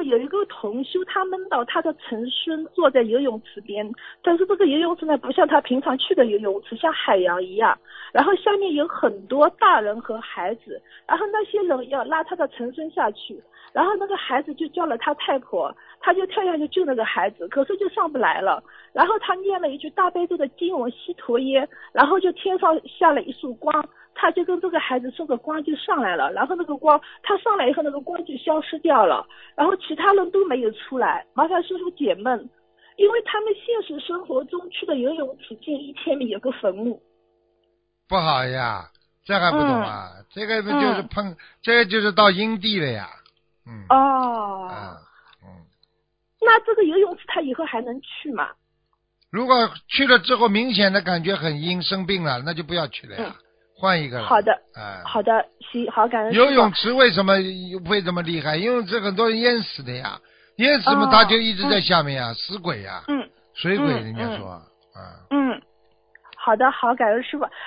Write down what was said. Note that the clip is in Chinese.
有一个同修，他梦到他的曾孙坐在游泳池边，但是这个游泳池呢，不像他平常去的游泳池，像海洋一样，然后下面有很多大人和孩子，然后那些人要拉他的曾孙下去，然后那个孩子就叫了他太婆，他就跳下去救那个孩子，可是就上不来了。然后他念了一句大悲咒的经文西陀耶，然后就天上下了一束光，他就跟这个孩子说个光就上来了，然后那个光他上来以后那个光就消失掉了，然后其他人都没有出来。麻烦师傅解梦，因为他们现实生活中去的游泳池近1000米有个坟墓。 不好呀，这还不懂啊？这个就是这个就是到阴地了呀。 那这个游泳池他以后还能去吗？ 如果去了之后明显的感觉很阴，生病了，那就不要去了呀，换一个了。 好的，好的，行，好，感恩师父。 游泳池为什么会这么厉害？游泳池很多人淹死的呀，淹死嘛他就一直在下面呀，死鬼呀，水鬼人家说。 好的，好，感恩师父。